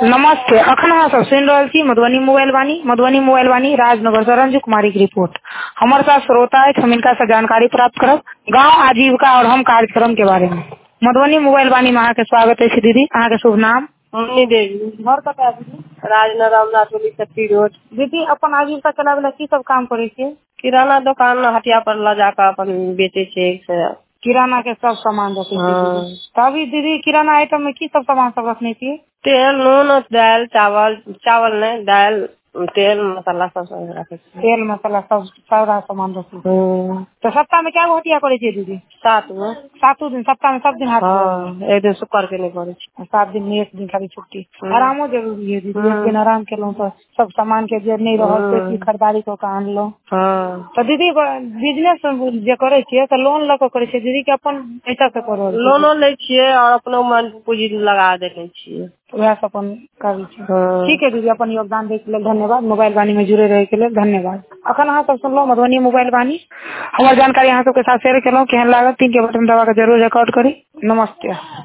नमस्ते। अखन अहाँ सब सुन रहल छी मधुबनी मोबाइल वाणी राजनगर से रंजू कुमारी की रिपोर्ट। हमारे साथ श्रोता है, हम इनका से जानकारी प्राप्त करब गांव आजीविका और हम कार्यक्रम के बारे में। मधुबनी मोबाइल वाणी में अहाँ के स्वागत है दीदी। अहाँ के शुभ नाम? हमनी देवी घर कतऽ है दीदी? राजनगर रामनाथपुरी छत्ती रोड। दीदी अपन आजीविका चलावे ला की सब काम करे छियै? किराना दुकान हटिया पर ला जाकर अपन बेचे छे किराना के सब सामान रखे छियै। तभी दीदी किराना आइटम में की सब सामान सब रखने छियै? तेल नून दाल चावल नहीं दाल तेल मसाला सब रखे छे। तेल मसाला सब सारा सामान रखे छियै। तो सप्ताह में क्या गो हटिया करे छियै दीदी? 7 गो। 7 दिन सप्ताह में सब दिन हाट? एक दिन शुक्र के नहीं करे छे। 7 दिन में एक दिन खाली छुट्टी। आरामो जरूरी है दीदी। एक दिन आराम केलौं तो सब सामान के जे नहीं रहल से खरीदारी को आन लो। तो दीदी बिजनेस जे करे छियै तो लोन लेके करे छियै दीदी के अपन पैसा से करो? लोनो ले छियै और अपनो मन पूंजी लगा देने छियै। वह सब अपन करी छी। ठीक है दीदी, अपन योगदान दे के लिए धन्यवाद। मोबाइल वाणी में जुड़े रहे के लिए धन्यवाद। अखन अहाँ सब सुनलो मधुबनी मोबाइल वाणी। हमार जानकारी अहाँ सबके साथ शेयर केलौं। केहन लागल? 3 के बटन दबा के जरूर रिकॉर्ड करी। नमस्ते।